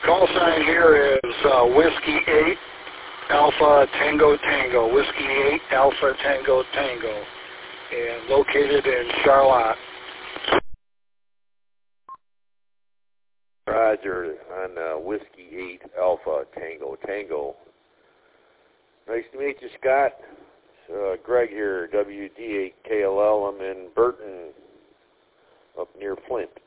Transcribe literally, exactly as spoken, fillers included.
Call sign here is uh, Whiskey eight Alpha Tango Tango. Whiskey eight Alpha Tango Tango. And located in Charlotte. Roger, on uh, Whiskey eight Alpha Tango Tango. Nice to meet you, Scott. It's, uh, Greg here, W D eight K L L. I'm in Burton, up near Flint.